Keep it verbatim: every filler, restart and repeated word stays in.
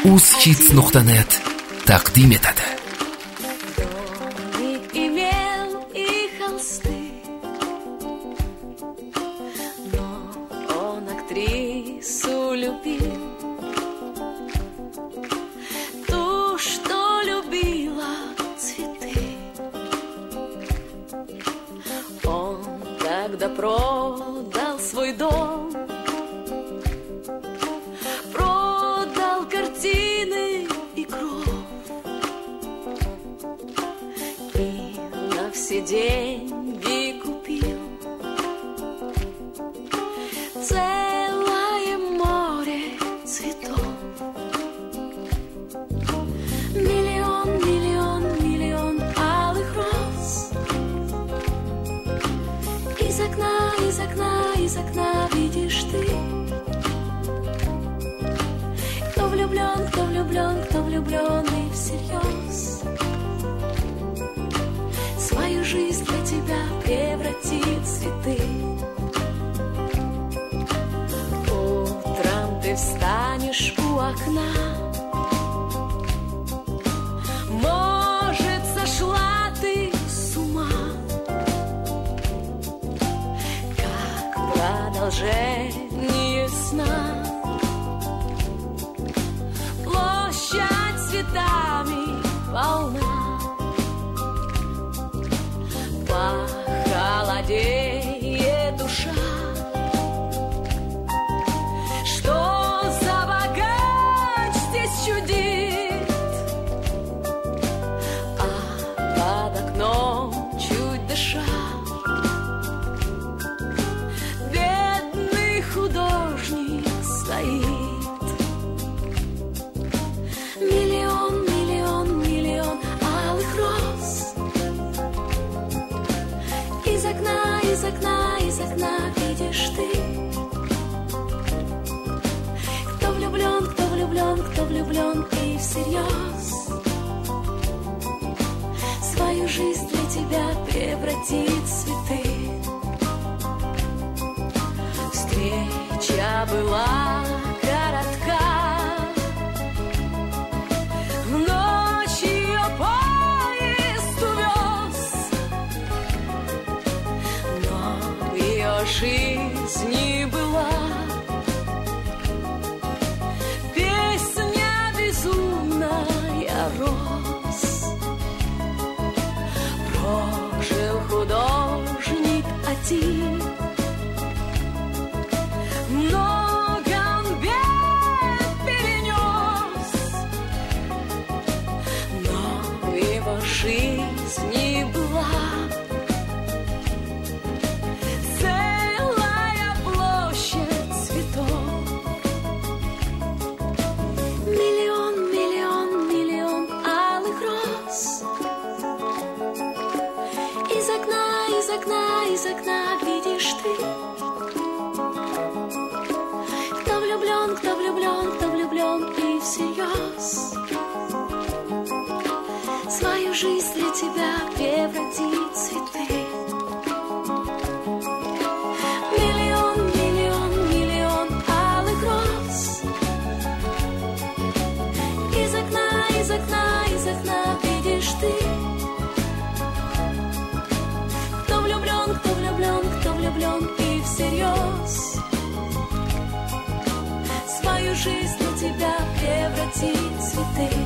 uz-hits nuqta net taqdim etadi. Когда продал свой дом, продал картины и кровь, и на все деньги купил целое море цветов. Миллион, миллион, миллион алых роз. Из окна, из окна, из окна видишь ты. Кто влюблен, кто влюблен, кто влюблен и всерьез свою жизнь для тебя превратит в цветы. Утром ты встанешь у окна, может, сошла ты с ума, продолжение сна. Площадь цветами полна, похолодеет душа. Что за богач здесь чудит, а под окном чуть дыша художник стоит. Миллион, миллион, миллион алых роз. Из окна, из окна, из окна видишь ты. Кто влюблен, кто влюблен, кто влюблен и всерьез свою жизнь для тебя превратит в цветы. Встреча была коротка, в ночь ее поезд увез, но ее жизнь не была. Песня безумная роз. Прожил художник один, много он бед перенес, но его жизнь не была. Целая площадь цветов. Миллион, миллион, миллион алых роз. Из окна, из окна, из окна видишь ты. Кто влюблен, кто влюблен и всерьез свою жизнь для тебя превратит в цветы. Миллион, миллион, миллион алых роз. Из окна, из окна, из окна видишь ты. Кто влюблен, кто влюблен, кто влюблен и всерьез свою жизнь для тебя превратит в цветы.